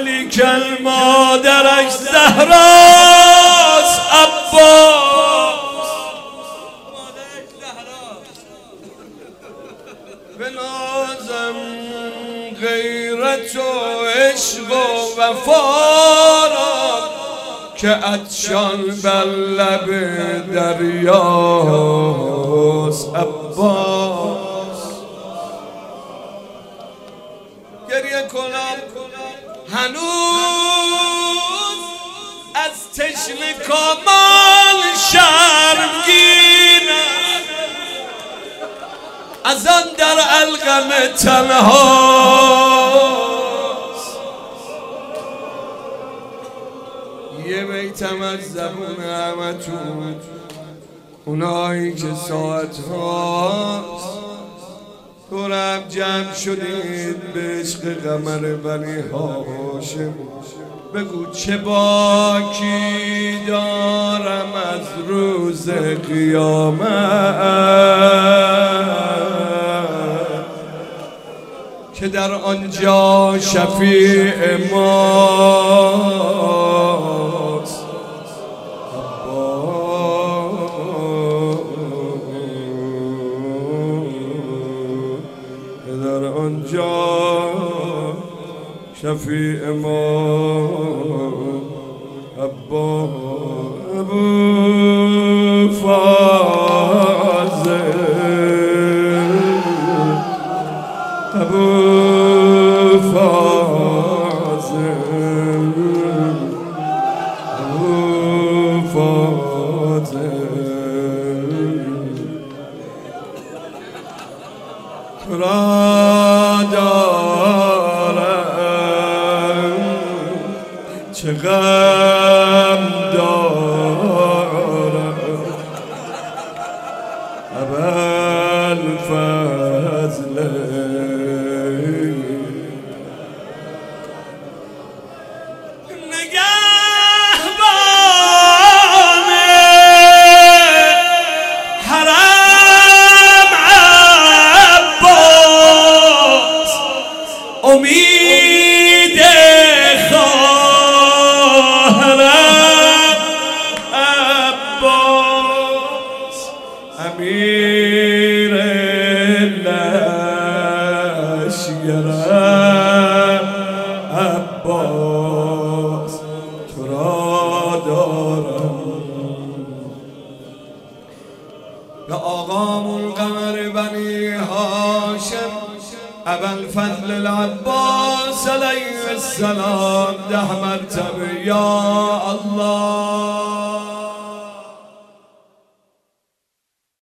ولیکن مادرش زهراست عباس. به نازم غیرت و عشق و وفا را که عطشان بر لب دریاست عباس. گریه کنم هنوز از تشنه کامان شرمگینم، از آن در القم تنهاست. یه بیتم از زبون همتون، اونایی که ساعت هاست دورم جمع شدید به عشق قمر بنی هاشم، بگو چه باکی دارم از روز قیامت که در آنجا شفیع ماست در آنجا شفیع ما ابو فاضل ابو فاضل ابو فاضل را دارم چه غم دارم ابوالفضل نگهبان حرم عباس، امید خواهرم عباس، امیر لشکرم عباس، تو را دارم. به آقامون قمر بنی هاشم ابوالفضل العباس علیه السلام 10 مرتبه یا الله